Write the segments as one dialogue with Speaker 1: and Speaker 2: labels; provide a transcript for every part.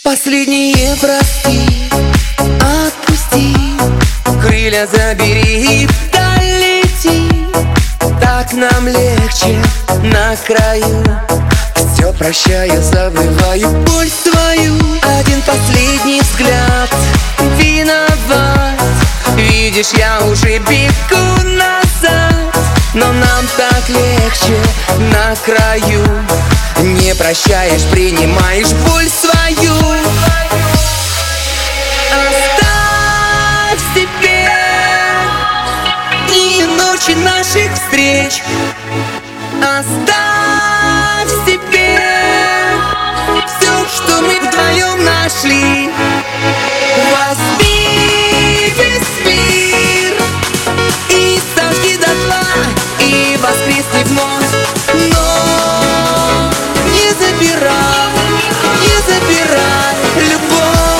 Speaker 1: Последнее прости, отпусти, крылья забери и вдаль лети. Так нам легче на краю. Все прощаю, забываю боль свою. Один последний взгляд, виноват. Видишь, я уже бегу назад, но нам так легче на краю. Не прощаешь, принимаешь боль свою. Оставь себе дни и ночи наших встреч. Оставь себе все, что мы вдвоем нашли. Возьми весь мир и сожги дотла, и воскресни вновь. Но не забирай любовь.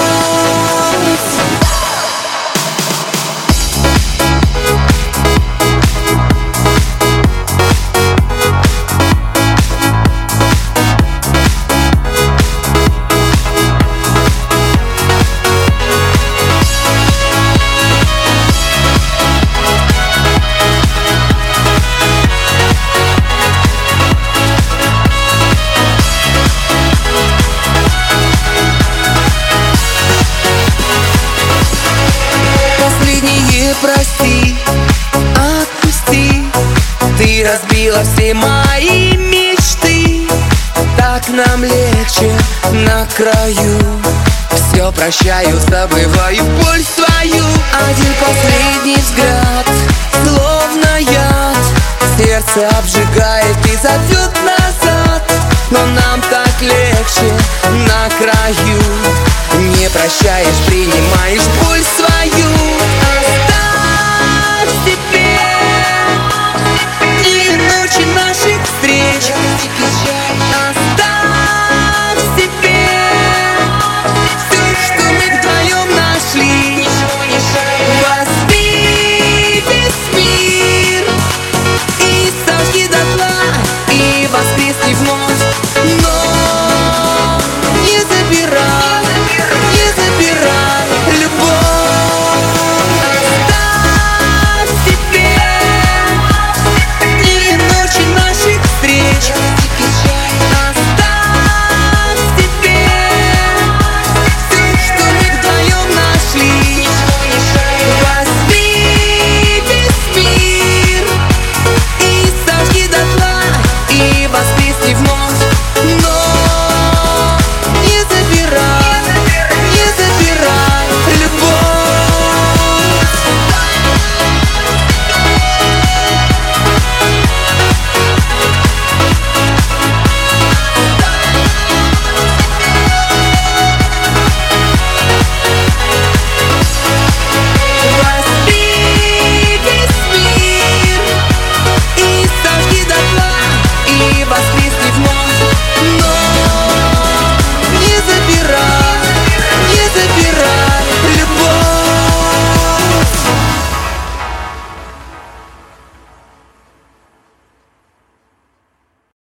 Speaker 1: Прости, отпусти, ты разбила все мои мечты. Так нам легче на краю. Все прощаю, забываю боль свою. Один последний взгляд, словно яд, сердце обжигает и зовет назад. Но нам так легче на краю. Не прощаешь, принимаешь боль.